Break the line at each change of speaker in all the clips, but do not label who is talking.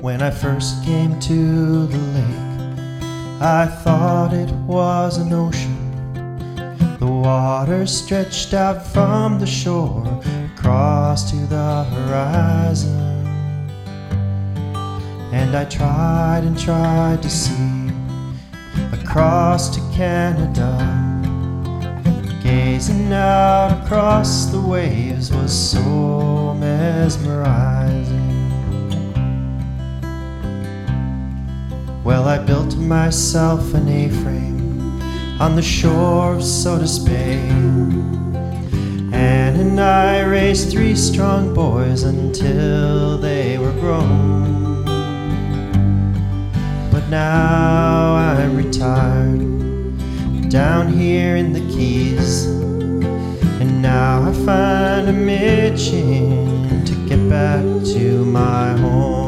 When I first came to the lake, I thought it was an ocean. The water stretched out from the shore across to the horizon. And I tried and tried to see across to Canada. Gazing out across the waves was so mesmerizing. Well, I built myself an A-frame on the shore of Sodus Bay. Anne and I raised 3 strong boys until they were grown. But now I'm retired down here in the Keys, and now I find a itching to get back to my home.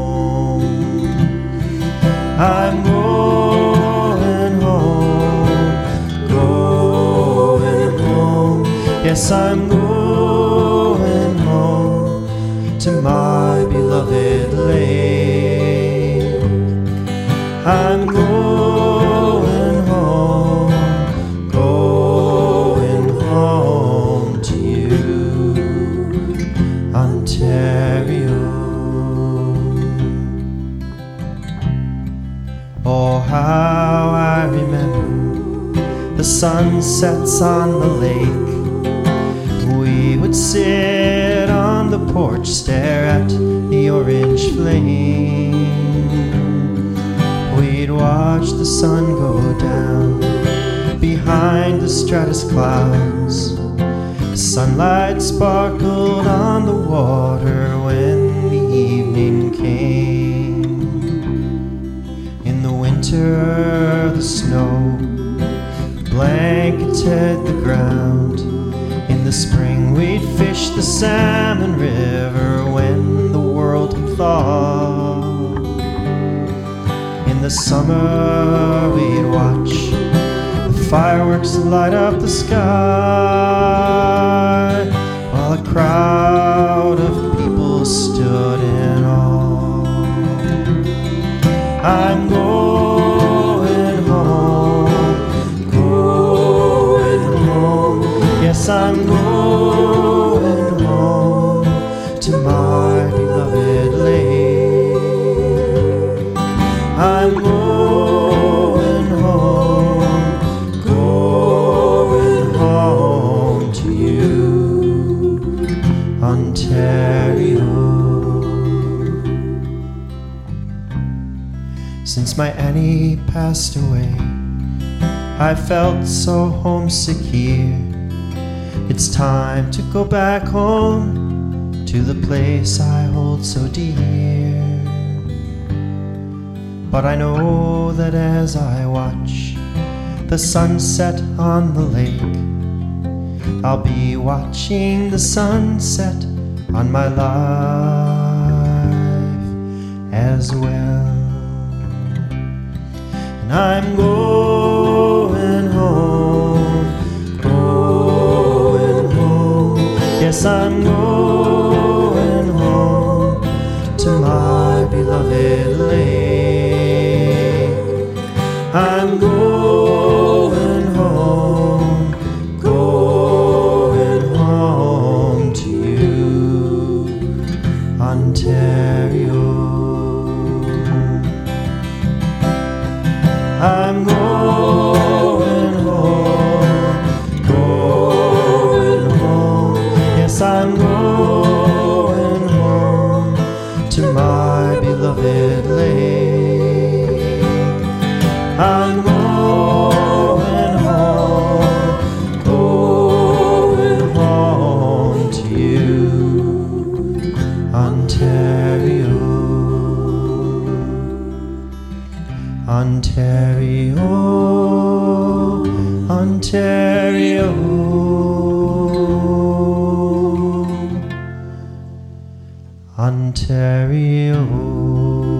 I'm going home, going home. Yes, I'm going home to my beloved lake. I'm going home, going home to you, Ontario. Oh, how I remember the sunsets on the lake. We would sit on the porch, stare at the orange flame. We'd watch the sun go down behind the stratus clouds. Sunlight sparkled on the water when the evening came. In the winter, the snow blanketed the ground. In the spring, we'd fish the salmon river when the world had thawed. In the summer, we'd watch the fireworks light up the sky, while a crowd of people stood in awe. I'm going home, going home. Yes, I'm going home to my beloved lake. I'm going home, going home to you, Ontario. Since my Annie passed away, I felt so homesick here. It's time to go back home to the place I hold so dear. But I know that as I watch the sunset on the lake, I'll be watching the sunset on my life as well. And I'm going home, going home. Yes, I'm going home to my beloved lake. I'm going home, going home to you, Ontario. I'm going home, going home. Yes, I'm going home to my beloved lake. I'm going home, going home to you, Ontario. Ontario, Ontario, Ontario.